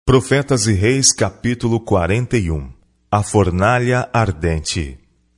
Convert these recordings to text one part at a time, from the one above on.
Profetas e Reis, capítulo 41. A fornalha ardente.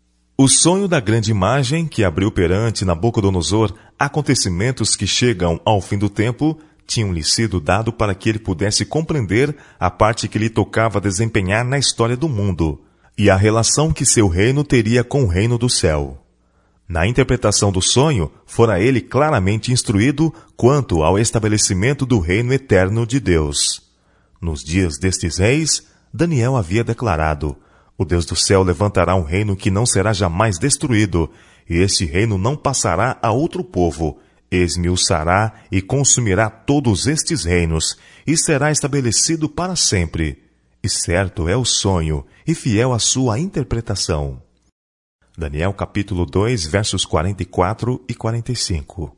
O sonho da grande imagem que abriu perante Nabucodonosor acontecimentos que chegam ao fim do tempo tinham-lhe sido dado para que ele pudesse compreender a parte que lhe tocava desempenhar na história do mundo e a relação que seu reino teria com o reino do céu. Na interpretação do sonho, fora ele claramente instruído quanto ao estabelecimento do reino eterno de Deus. Nos dias destes reis, Daniel havia declarado: o Deus do céu levantará um reino que não será jamais destruído, e este reino não passará a outro povo. Esmiuçará e consumirá todos estes reinos, e será estabelecido para sempre. E certo é o sonho, e fiel a sua interpretação. Daniel capítulo 2, versos 44 e 45.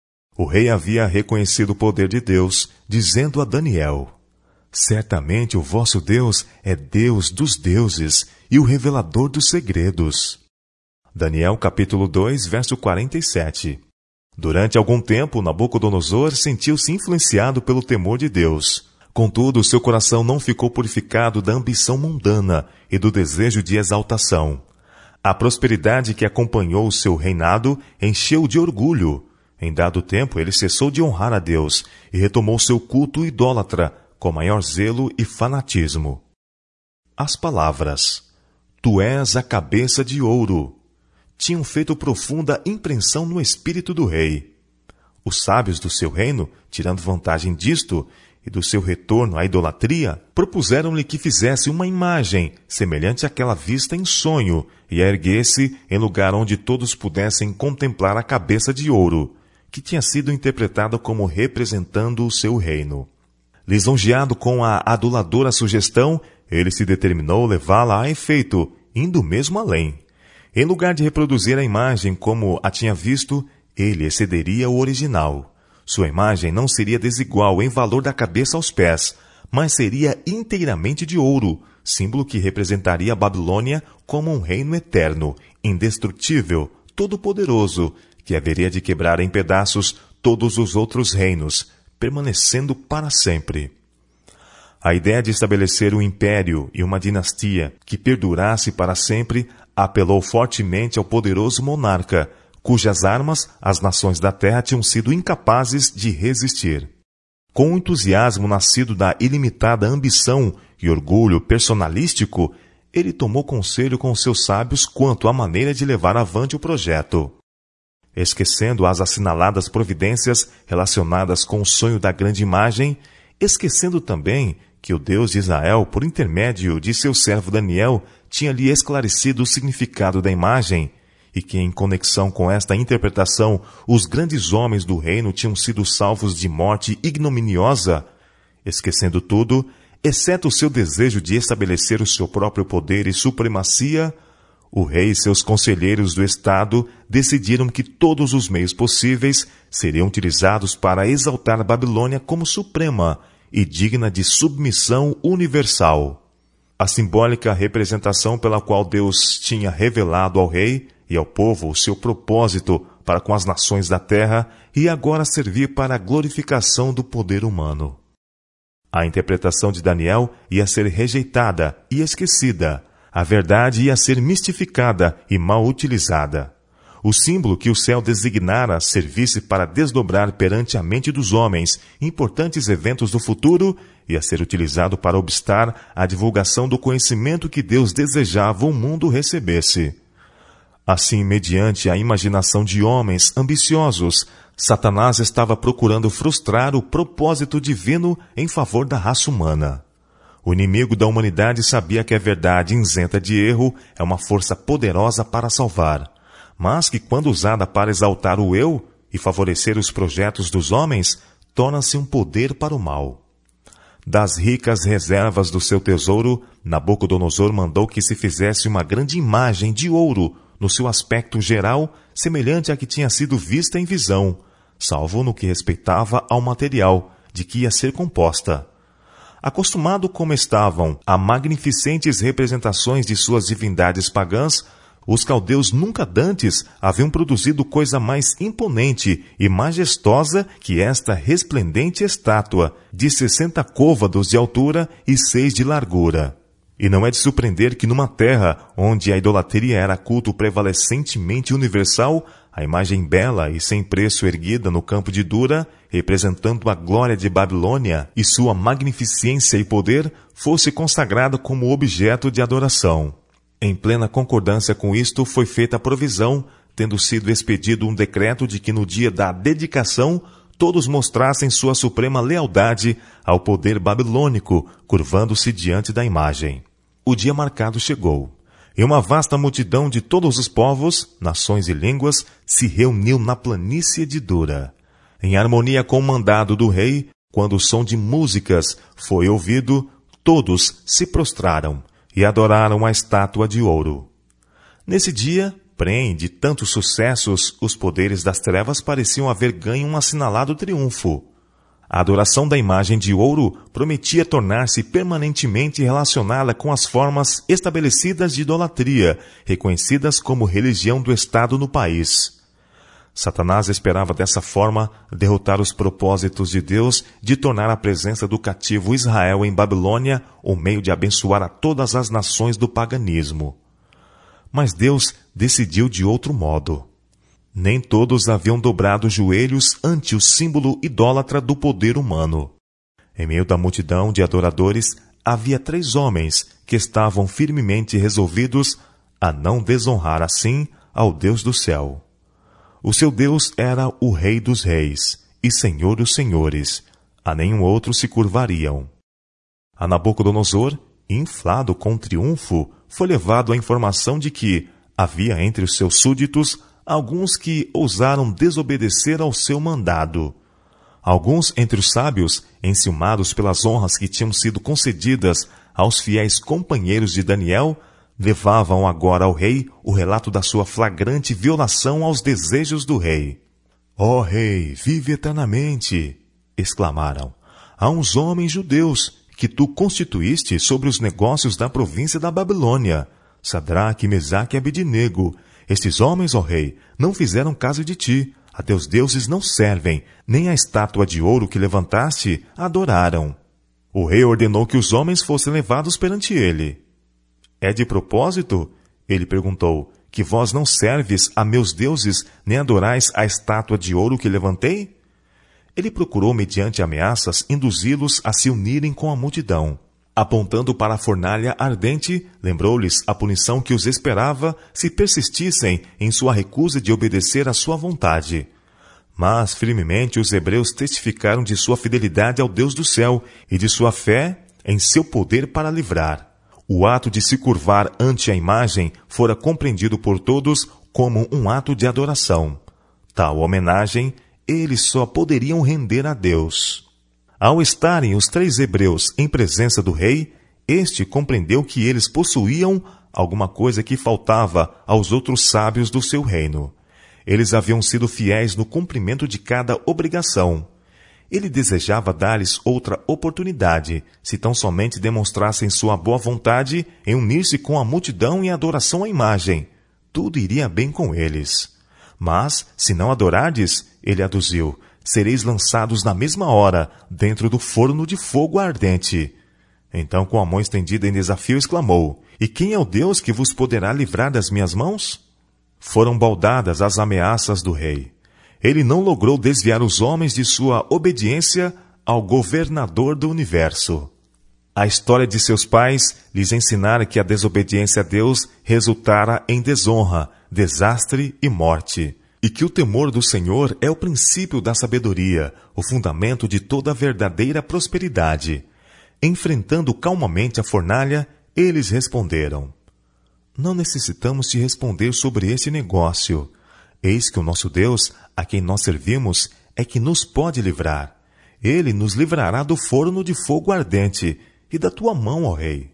O rei havia reconhecido o poder de Deus, dizendo a Daniel: certamente o vosso Deus é Deus dos deuses e o revelador dos segredos. Daniel capítulo 2, verso 47. Durante algum tempo, Nabucodonosor sentiu-se influenciado pelo temor de Deus. Contudo, seu coração não ficou purificado da ambição mundana e do desejo de exaltação. A prosperidade que acompanhou o seu reinado encheu-o de orgulho. Em dado tempo, ele cessou de honrar a Deus e retomou seu culto idólatra, com maior zelo e fanatismo. As palavras "Tu és a cabeça de ouro" tinham feito profunda impressão no espírito do rei. Os sábios do seu reino, tirando vantagem disto e do seu retorno à idolatria, propuseram-lhe que fizesse uma imagem semelhante àquela vista em sonho e a erguesse em lugar onde todos pudessem contemplar a cabeça de ouro, que tinha sido interpretada como representando o seu reino. Lisonjeado com a aduladora sugestão, ele se determinou levá-la a efeito, indo mesmo além. Em lugar de reproduzir a imagem como a tinha visto, ele excederia o original. Sua imagem não seria desigual em valor da cabeça aos pés, mas seria inteiramente de ouro, símbolo que representaria a Babilônia como um reino eterno, indestrutível, todo-poderoso, que haveria de quebrar em pedaços todos os outros reinos, permanecendo para sempre. A ideia de estabelecer um império e uma dinastia que perdurasse para sempre apelou fortemente ao poderoso monarca, cujas armas as nações da terra tinham sido incapazes de resistir. Com o entusiasmo nascido da ilimitada ambição e orgulho personalístico, ele tomou conselho com seus sábios quanto à maneira de levar avante o projeto. Esquecendo as assinaladas providências relacionadas com o sonho da grande imagem, esquecendo também que o Deus de Israel, por intermédio de seu servo Daniel, tinha-lhe esclarecido o significado da imagem, e que, em conexão com esta interpretação, os grandes homens do reino tinham sido salvos de morte ignominiosa, esquecendo tudo, exceto o seu desejo de estabelecer o seu próprio poder e supremacia, o rei e seus conselheiros do Estado decidiram que todos os meios possíveis seriam utilizados para exaltar a Babilônia como suprema e digna de submissão universal. A simbólica representação pela qual Deus tinha revelado ao rei e ao povo o seu propósito para com as nações da terra ia agora servir para a glorificação do poder humano. A interpretação de Daniel ia ser rejeitada e esquecida. A verdade ia ser mistificada e mal utilizada. O símbolo que o céu designara servisse para desdobrar perante a mente dos homens importantes eventos do futuro ia ser utilizado para obstar a divulgação do conhecimento que Deus desejava o mundo recebesse. Assim, mediante a imaginação de homens ambiciosos, Satanás estava procurando frustrar o propósito divino em favor da raça humana. O inimigo da humanidade sabia que a verdade isenta de erro é uma força poderosa para salvar, mas que, quando usada para exaltar o eu e favorecer os projetos dos homens, torna-se um poder para o mal. Das ricas reservas do seu tesouro, Nabucodonosor mandou que se fizesse uma grande imagem de ouro, no seu aspecto geral, semelhante à que tinha sido vista em visão, salvo no que respeitava ao material de que ia ser composta. Acostumado como estavam a magnificentes representações de suas divindades pagãs, Os caldeus nunca dantes haviam produzido coisa mais imponente e majestosa que esta resplendente estátua, de 60 côvados de altura e 6 de largura. E não é de surpreender que numa terra onde a idolatria era culto prevalentemente universal, a imagem bela e sem preço erguida no campo de Dura, representando a glória de Babilônia e sua magnificência e poder, fosse consagrada como objeto de adoração. Em plena concordância com isto, foi feita a provisão, tendo sido expedido um decreto de que no dia da dedicação todos mostrassem sua suprema lealdade ao poder babilônico, curvando-se diante da imagem. O dia marcado chegou, e uma vasta multidão de todos os povos, nações e línguas se reuniu na planície de Dura. Em harmonia com o mandado do rei, quando o som de músicas foi ouvido, todos se prostraram e adoraram a estátua de ouro. Nesse dia, prenhe de tantos sucessos, os poderes das trevas pareciam haver ganho um assinalado triunfo. A adoração da imagem de ouro prometia tornar-se permanentemente relacionada com as formas estabelecidas de idolatria, reconhecidas como religião do Estado no país. Satanás esperava dessa forma derrotar os propósitos de Deus de tornar a presença do cativo Israel em Babilônia o meio de abençoar a todas as nações do paganismo. Mas Deus decidiu de outro modo. Nem todos haviam dobrado os joelhos ante o símbolo idólatra do poder humano. Em meio da multidão de adoradores, havia 3 homens que estavam firmemente resolvidos a não desonrar assim ao Deus do céu. O seu Deus era o Rei dos Reis e Senhor dos Senhores. A nenhum outro se curvariam. A Nabucodonosor, inflado com triunfo, foi levado à informação de que havia entre os seus súditos alguns que ousaram desobedecer ao seu mandado. Alguns entre os sábios, enciumados pelas honras que tinham sido concedidas aos fiéis companheiros de Daniel, levavam agora ao rei o relato da sua flagrante violação aos desejos do rei. «Ó rei, vive eternamente!» exclamaram. «Há uns homens judeus que tu constituíste sobre os negócios da província da Babilônia, Sadraque, Mesaque e Abednego. Estes homens, ó rei, não fizeram caso de ti, a teus deuses não servem, nem a estátua de ouro que levantaste adoraram.» O rei ordenou que os homens fossem levados perante ele. «É de propósito?» ele perguntou, «que vós não serves a meus deuses, nem adorais a estátua de ouro que levantei?» Ele procurou, mediante ameaças, induzi-los a se unirem com a multidão. Apontando para a fornalha ardente, lembrou-lhes a punição que os esperava se persistissem em sua recusa de obedecer à sua vontade. Mas, firmemente, os hebreus testificaram de sua fidelidade ao Deus do céu e de sua fé em seu poder para livrar. O ato de se curvar ante a imagem fora compreendido por todos como um ato de adoração. Tal homenagem eles só poderiam render a Deus. Ao estarem os 3 hebreus em presença do rei, este compreendeu que eles possuíam alguma coisa que faltava aos outros sábios do seu reino. Eles haviam sido fiéis no cumprimento de cada obrigação. Ele desejava dar-lhes outra oportunidade, se tão somente demonstrassem sua boa vontade em unir-se com a multidão em adoração à imagem. Tudo iria bem com eles. Mas, se não adorardes, ele aduziu, sereis lançados na mesma hora, dentro do forno de fogo ardente. Então, com a mão estendida em desafio, exclamou, «E quem é o Deus que vos poderá livrar das minhas mãos?» Foram baldadas as ameaças do rei. Ele não logrou desviar os homens de sua obediência ao governador do universo. A história de seus pais lhes ensinara que a desobediência a Deus resultara em desonra, desastre e morte, e que o temor do Senhor é o princípio da sabedoria, o fundamento de toda verdadeira prosperidade. Enfrentando calmamente a fornalha, eles responderam, «Não necessitamos te responder sobre este negócio. Eis que o nosso Deus, a quem nós servimos, é que nos pode livrar. Ele nos livrará do forno de fogo ardente e da tua mão, ó rei.»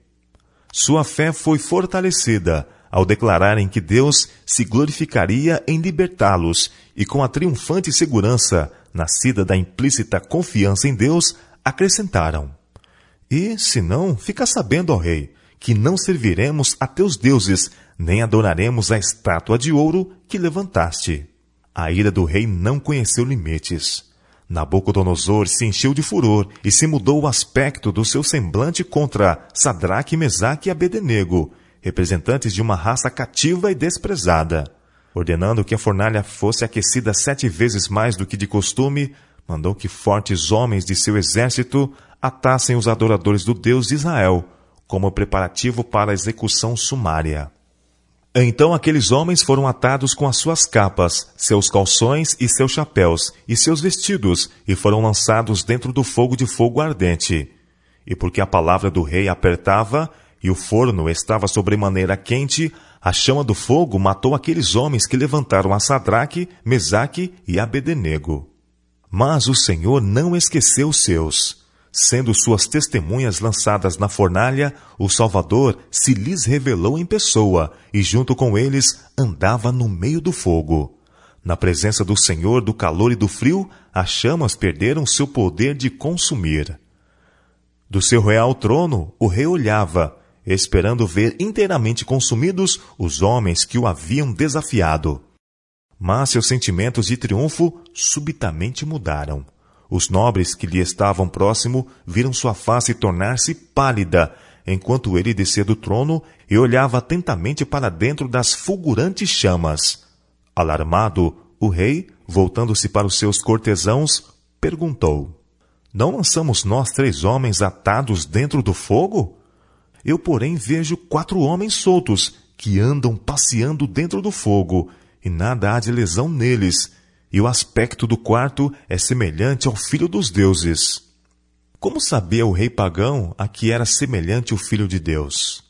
Sua fé foi fortalecida ao declararem que Deus se glorificaria em libertá-los e com a triunfante segurança, nascida da implícita confiança em Deus, acrescentaram, «E, se não, fica sabendo, ó rei, que não serviremos a teus deuses, nem adoraremos a estátua de ouro que levantaste. A ira do rei não conheceu limites. Nabucodonosor se encheu de furor e se mudou o aspecto do seu semblante contra Sadraque, Mesaque e Abednego, representantes de uma raça cativa e desprezada. Ordenando que a fornalha fosse aquecida 7 vezes mais do que de costume, mandou que fortes homens de seu exército atassem os adoradores do Deus de Israel, como preparativo para a execução sumária. Então aqueles homens foram atados com as suas capas, seus calções e seus chapéus, e seus vestidos, e foram lançados dentro do fogo de fogo ardente. E porque a palavra do rei apertava, e o forno estava sobremaneira quente, a chama do fogo matou aqueles homens que levantaram a Sadraque, Mesaque e Abednego. Mas o Senhor não esqueceu os seus. Sendo suas testemunhas lançadas na fornalha, o Salvador se lhes revelou em pessoa, e junto com eles andava no meio do fogo. Na presença do Senhor, do calor e do frio, as chamas perderam seu poder de consumir. Do seu real trono, o rei olhava, esperando ver inteiramente consumidos os homens que o haviam desafiado. Mas seus sentimentos de triunfo subitamente mudaram. Os nobres que lhe estavam próximo viram sua face tornar-se pálida, enquanto ele descia do trono e olhava atentamente para dentro das fulgurantes chamas. Alarmado, o rei, voltando-se para os seus cortesãos, perguntou: Não lançamos nós 3 homens atados dentro do fogo? Eu, porém, vejo 4 homens soltos, que andam passeando dentro do fogo, e nada há de lesão neles, e o aspecto do quarto é semelhante ao Filho dos Deuses. Como sabia o rei pagão a que era semelhante o Filho de Deus?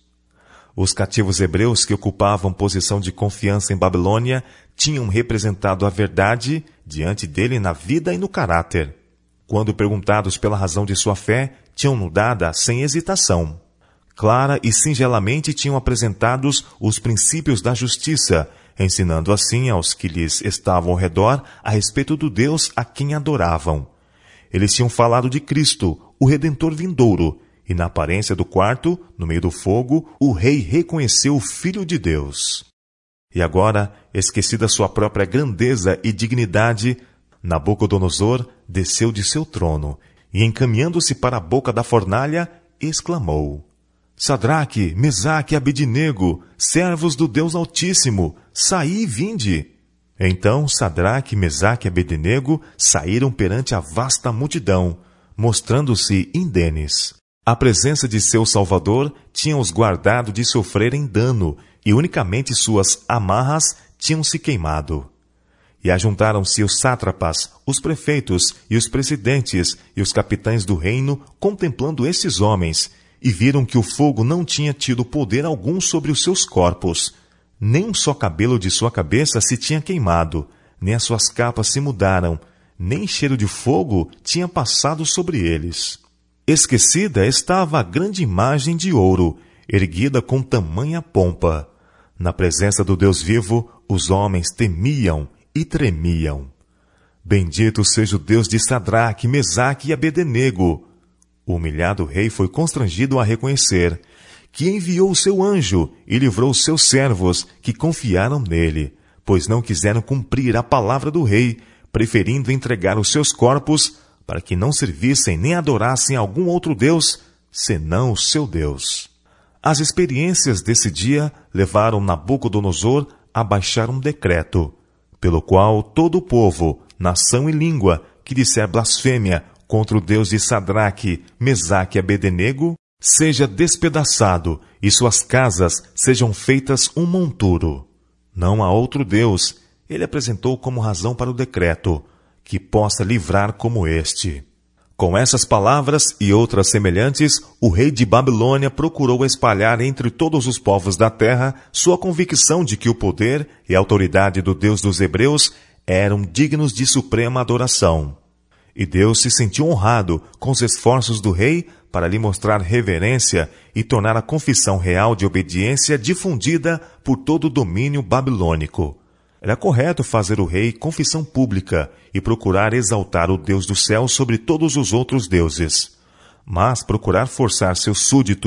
Os cativos hebreus que ocupavam posição de confiança em Babilônia tinham representado a verdade diante dele na vida e no caráter. Quando perguntados pela razão de sua fé, tinham-no dada sem hesitação. Clara e singelamente tinham apresentados os princípios da justiça, ensinando assim aos que lhes estavam ao redor a respeito do Deus a quem adoravam. Eles tinham falado de Cristo, o Redentor vindouro, e na aparência do quarto, no meio do fogo, o rei reconheceu o Filho de Deus. E agora, esquecida sua própria grandeza e dignidade, Nabucodonosor desceu de seu trono, e encaminhando-se para a boca da fornalha, exclamou: Sadraque, Mesaque e Abednego, servos do Deus Altíssimo, saí e vinde. Então Sadraque, Mesaque e Abednego saíram perante a vasta multidão, mostrando-se indenes. A presença de seu Salvador tinha-os guardado de sofrerem dano, e unicamente suas amarras tinham se queimado. E ajuntaram-se os sátrapas, os prefeitos e os presidentes e os capitães do reino, contemplando estes homens, e viram que o fogo não tinha tido poder algum sobre os seus corpos. Nem um só cabelo de sua cabeça se tinha queimado, nem as suas capas se mudaram, nem cheiro de fogo tinha passado sobre eles. Esquecida estava a grande imagem de ouro, erguida com tamanha pompa. Na presença do Deus vivo, os homens temiam e tremiam. Bendito seja o Deus de Sadraque, Mesaque e Abednego. O humilhado rei foi constrangido a reconhecer que enviou o seu anjo e livrou os seus servos que confiaram nele, pois não quiseram cumprir a palavra do rei, preferindo entregar os seus corpos para que não servissem nem adorassem algum outro Deus, senão o seu Deus. As experiências desse dia levaram Nabucodonosor a baixar um decreto, pelo qual todo o povo, nação e língua que disser blasfêmia contra o Deus de Sadraque, Mesaque e Abednego, seja despedaçado e suas casas sejam feitas um monturo. Não há outro Deus, ele apresentou como razão para o decreto, que possa livrar como este. Com essas palavras e outras semelhantes, o rei de Babilônia procurou espalhar entre todos os povos da terra sua convicção de que o poder e a autoridade do Deus dos hebreus eram dignos de suprema adoração. E Deus se sentiu honrado com os esforços do rei para lhe mostrar reverência e tornar a confissão real de obediência difundida por todo o domínio babilônico. Era correto fazer o rei confissão pública e procurar exaltar o Deus do céu sobre todos os outros deuses. Mas procurar forçar seus súditos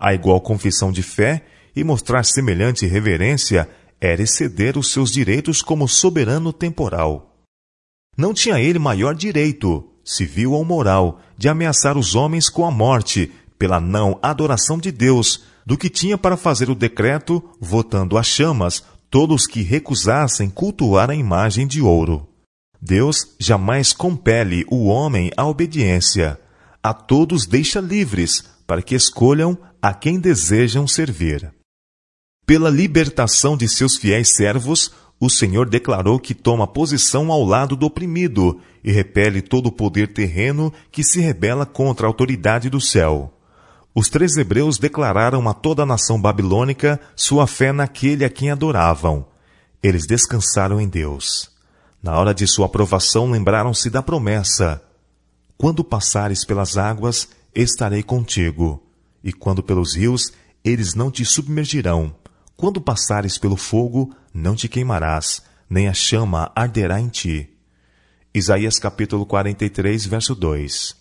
a igual confissão de fé e mostrar semelhante reverência era exceder os seus direitos como soberano temporal. Não tinha ele maior direito, civil ou moral, de ameaçar os homens com a morte pela não adoração de Deus, do que tinha para fazer o decreto, votando às chamas todos que recusassem cultuar a imagem de ouro. Deus jamais compele o homem à obediência. A todos deixa livres, para que escolham a quem desejam servir. Pela libertação de seus fiéis servos, o Senhor declarou que toma posição ao lado do oprimido e repele todo o poder terreno que se rebela contra a autoridade do céu. Os 3 hebreus declararam a toda a nação babilônica sua fé naquele a quem adoravam. Eles descansaram em Deus. Na hora de sua aprovação, lembraram-se da promessa: quando passares pelas águas, estarei contigo, e quando pelos rios, eles não te submergirão. Quando passares pelo fogo, não te queimarás, nem a chama arderá em ti. Isaías capítulo 43, verso 2.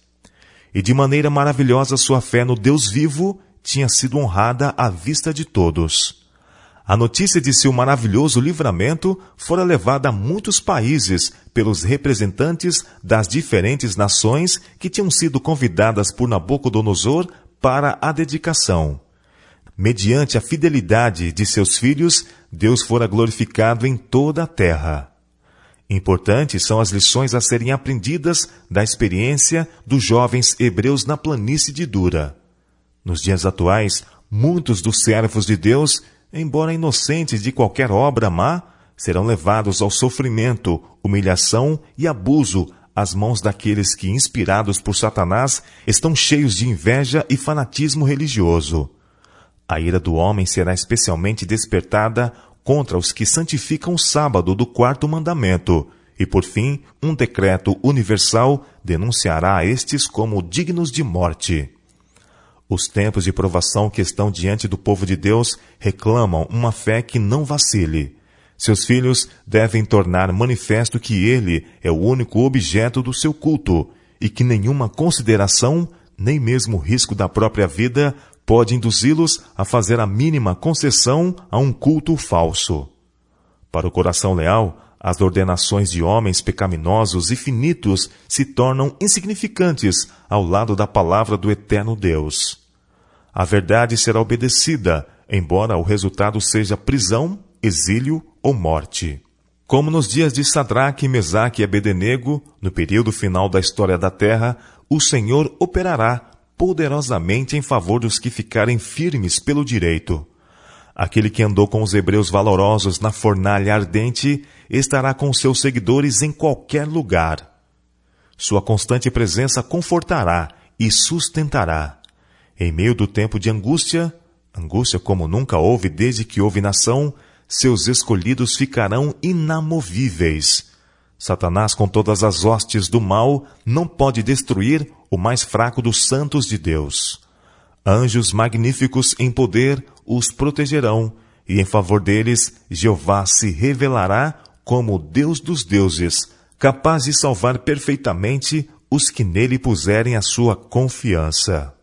E de maneira maravilhosa sua fé no Deus vivo tinha sido honrada à vista de todos. A notícia de seu maravilhoso livramento fora levada a muitos países pelos representantes das diferentes nações que tinham sido convidadas por Nabucodonosor para a dedicação. Mediante a fidelidade de seus filhos, Deus fora glorificado em toda a terra. Importantes são as lições a serem aprendidas da experiência dos jovens hebreus na planície de Dura. Nos dias atuais, muitos dos servos de Deus, embora inocentes de qualquer obra má, serão levados ao sofrimento, humilhação e abuso às mãos daqueles que, inspirados por Satanás, estão cheios de inveja e fanatismo religioso. A ira do homem será especialmente despertada contra os que santificam o sábado do 4º mandamento, e, por fim, um decreto universal denunciará a estes como dignos de morte. Os tempos de provação que estão diante do povo de Deus reclamam uma fé que não vacile. Seus filhos devem tornar manifesto que Ele é o único objeto do seu culto e que nenhuma consideração, nem mesmo o risco da própria vida, pode induzi-los a fazer a mínima concessão a um culto falso. Para o coração leal, as ordenações de homens pecaminosos e finitos se tornam insignificantes ao lado da palavra do eterno Deus. A verdade será obedecida, embora o resultado seja prisão, exílio ou morte. Como nos dias de Sadraque, Mesaque e Abednego, no período final da história da terra, o Senhor operará poderosamente em favor dos que ficarem firmes pelo direito. Aquele que andou com os hebreus valorosos na fornalha ardente estará com seus seguidores em qualquer lugar. Sua constante presença confortará e sustentará. Em meio do tempo de angústia como nunca houve desde que houve nação, seus escolhidos ficarão inamovíveis. Satanás, com todas as hostes do mal, não pode destruir o mais fraco dos santos de Deus. Anjos magníficos em poder os protegerão, e em favor deles Jeová se revelará como o Deus dos deuses, capaz de salvar perfeitamente os que nele puserem a sua confiança.